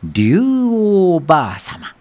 竜王ばあさま。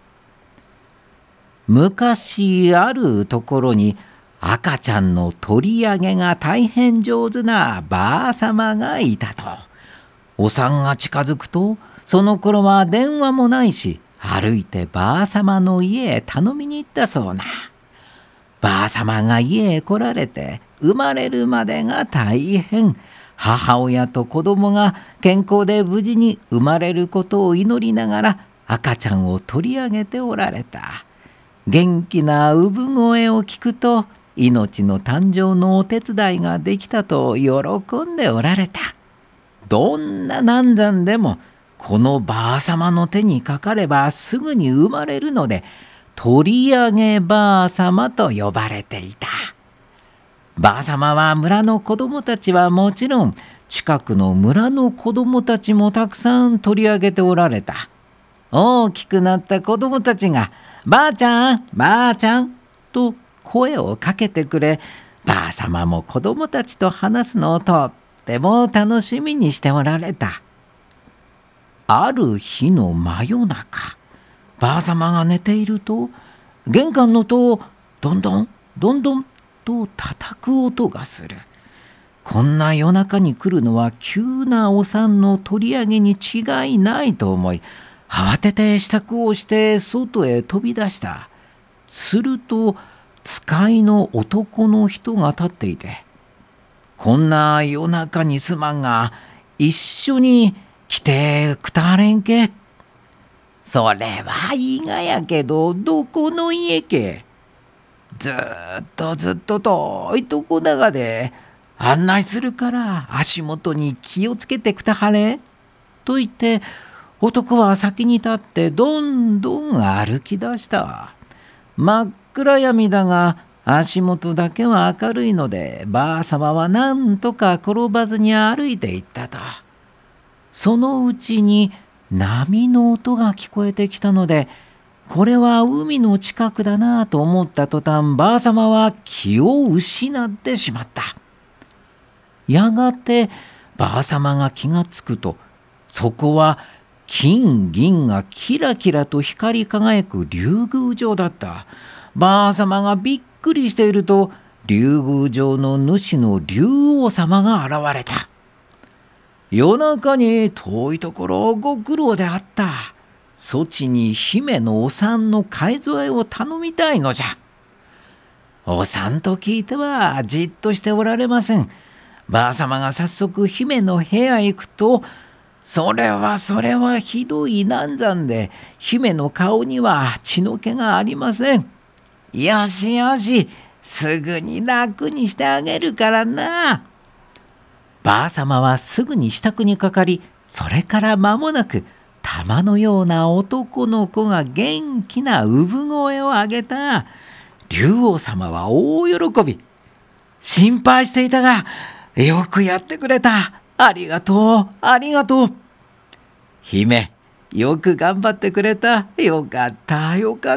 昔あるところに赤ちゃんの取り上げが大変上手なばあさまがいたと。お産が近づくと、その頃は電話もないし、歩いてばあさまの家へ頼みに行ったそうな。ばあさまが家へ来られて生まれるまでが大変。母親と子供が健康で無事に生まれることを祈りながら赤ちゃんを取り上げておられた。元気な産声を聞くと、命の誕生のお手伝いができたと喜んでおられた。どんな難産でもこのばあさまの手にかかればすぐに生まれるので、取り上げばあさまと呼ばれていた。ばあさまは村の子供たちはもちろん、近くの村の子供たちもたくさん取り上げておられた。大きくなった子供たちがばあちゃんばあちゃんと声をかけてくれ、ばあさまも子供たちと話すのをとっても楽しみにしておられた。ある日の真夜中、ばあさまが寝ていると、玄関の戸をどんどんどんどんと叩く音がする。こんな夜中に来るのは急なお産の取り上げに違いないと思い、慌てて支度をして外へ飛び出した。すると使いの男の人が立っていて、こんな夜中にすまんが一緒に来てくたれんけ。それは意外やけど、どこの家け。ずっと遠いとこだがで案内するから足元に気をつけてくたはれ。と言って男は先に立ってどんどん歩き出した。真っ暗闇だが足元だけは明るいので、ばあさまはなんとか転ばずに歩いていったと。そのうちに波の音が聞こえてきたので、これは海の近くだなと思った途端、ばあさまは気を失ってしまった。やがてばあさまが気がつくと、そこは金銀がキラキラと光り輝く竜宮城だった。ばあさまがびっくりしていると、竜宮城の主の竜王様が現れた。夜中に遠いところご苦労であった。そちに姫のお産の買い添えを頼みたいのじゃ。お産と聞いてはじっとしておられません。ばあさまが早速姫の部屋へ行くと、それはひどい難産で、姫の顔には血の気がありません。よしよし、すぐに楽にしてあげるからな。ばあさまはすぐに支度にかかり、それから間もなく玉のような男の子が元気な産声を上げた。竜王様は大喜び。心配していたがよくやってくれた。ありがとうありがとう。姫、よく頑張ってくれた。よかったよかった。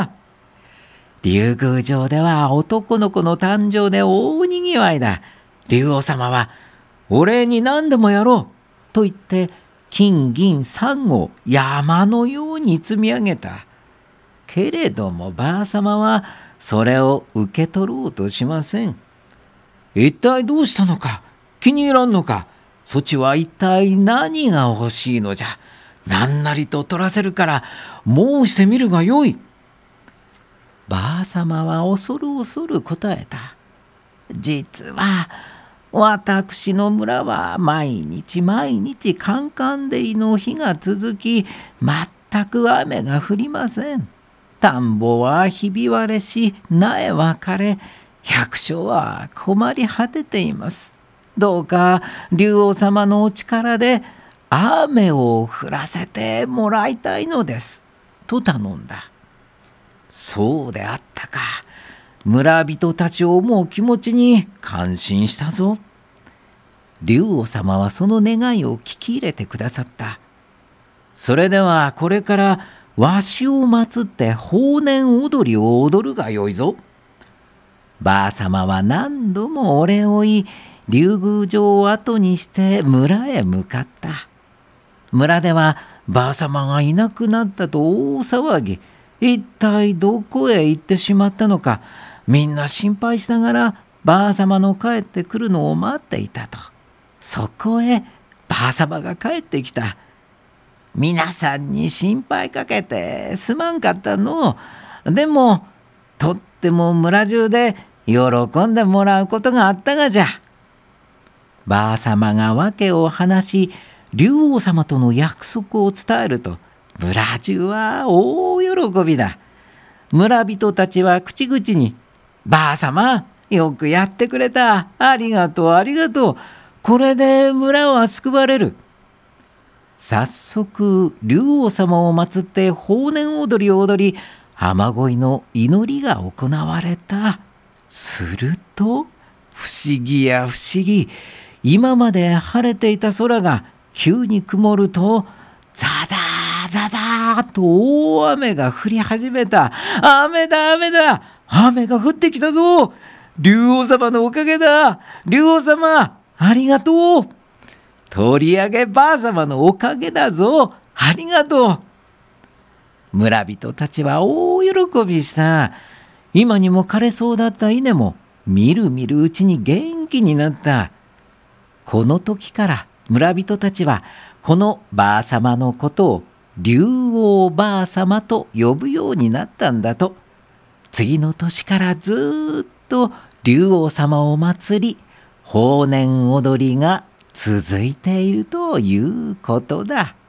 竜宮城では男の子の誕生で大にぎわいだ。竜王様はお礼に何でもやろうと言って、金銀3を山のように積み上げた。けれどもばあさまはそれを受け取ろうとしません。一体どうしたのか、気に入らんのか、そちは一体何が欲しいのじゃ。何なりと取らせるから申してみるがよい。ばあさまは恐る恐る答えた。実は私の村は毎日カンカン照りの日が続き、全く雨が降りません。田んぼはひび割れし、苗は枯れ、百姓は困り果てています。どうか竜王様のお力で雨を降らせてもらいたいのです、と頼んだ。そうであったか。村人たちを思う気持ちに感心したぞ。竜王様はその願いを聞き入れてくださった。それではこれからわしを祀って法然踊りを踊るがよいぞ。ばあさまは何度もお礼を言い、竜宮城を後にして村へ向かった。村ではばあさまがいなくなったと大騒ぎ。一体どこへ行ってしまったのか、みんな心配しながらばあさまの帰ってくるのを待っていたと。そこへばあさまが帰ってきた。皆さんに心配かけてすまんかったの。でもとっても村中で喜んでもらうことがあったがじゃ。ばあさまが訳を話し、竜王様との約束を伝えると、村中は大喜びだ。村人たちは口々に、ばあさま、よくやってくれた。ありがとう、ありがとう。これで村は救われる。早速、竜王様を祀って法然踊りを踊り、雨乞いの祈りが行われた。すると、不思議や不思議。今まで晴れていた空が急に曇ると、ザザーザザーと大雨が降り始めた。雨だ雨だ、雨が降ってきたぞ。竜王様のおかげだ。竜王様、ありがとう。取り上げばあ様のおかげだぞ。ありがとう。村人たちは大喜びした。今にも枯れそうだった稲もみるみるうちに元気になった。この時から村人たちはこのばあさまのことを竜王ばあさまと呼ぶようになったんだと。次の年からずっと竜王様を祀り、法然踊りが続いているということだ。